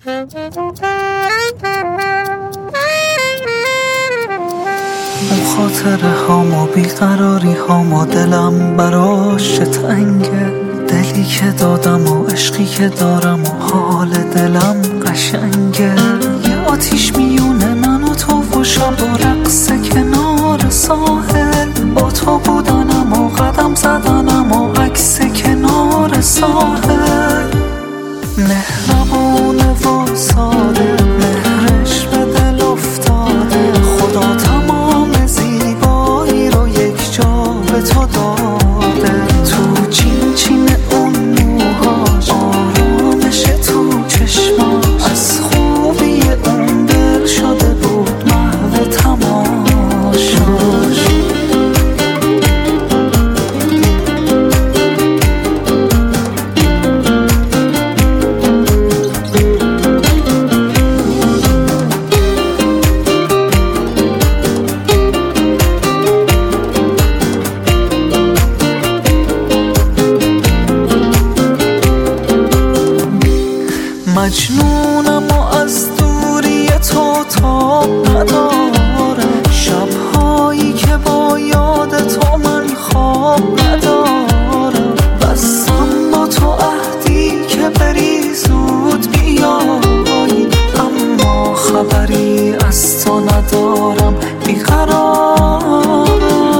اون خاطره هام و بیقراری هام و دلم براش تنگه، دلی که دادم و عشقی که دارم و حال دلم قشنگه. یه آتیش میونه من و تو و شب و رقص کنار ساحل، با تو بودنم و قدم زدنم و عکس کنار ساحل. مهربونه و ساده، مهرش به دل افتاده، خدا تمام زیبایی رو یک جا به تو داده. تو چین چین اون موهاش، آرامش تو چشماش، از خوبی اون دل شده بود محو تماشاش. مجنونم و از دوری تو تاب ندارم، شبهایی که با یاد تو من خواب ندارم. بستم با تو عهدی که بری زود بیایی، اما خبری از تو ندارم، بیقرارم.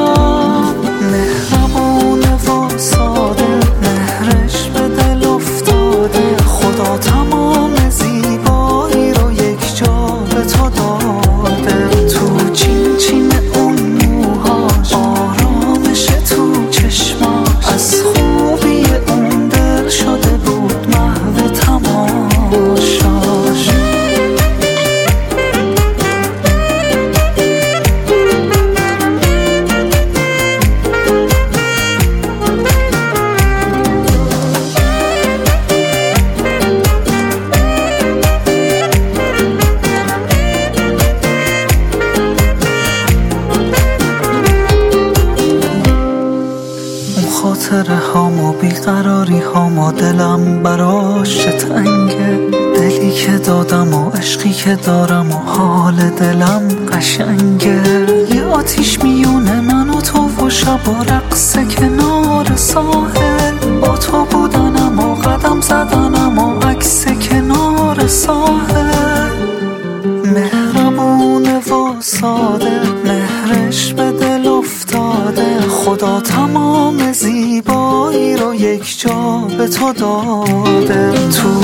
مهربونه و ساده، مهرش به دل افتاده، خدا تمام زیبایی رو یک جا به تو داده. تو چین چین اون موهاش، آرامش تو چشماش، از خوبی اون دل شده بود محو تماشاش. خاطره هام و بیقراری هام و دلم براش تنگه، دلی که دادم و عشقی که دارم و حال دلم قشنگه. یه آتیش میونه من و تو و شب و رقص کنار ساحل، با تو بودنم و قدم زدنم و عکس کنار ساحل. مهربونه و ساده، مهرش به دل افتاده، خدا تمام زیبایی رو یک جا به تو داده. تو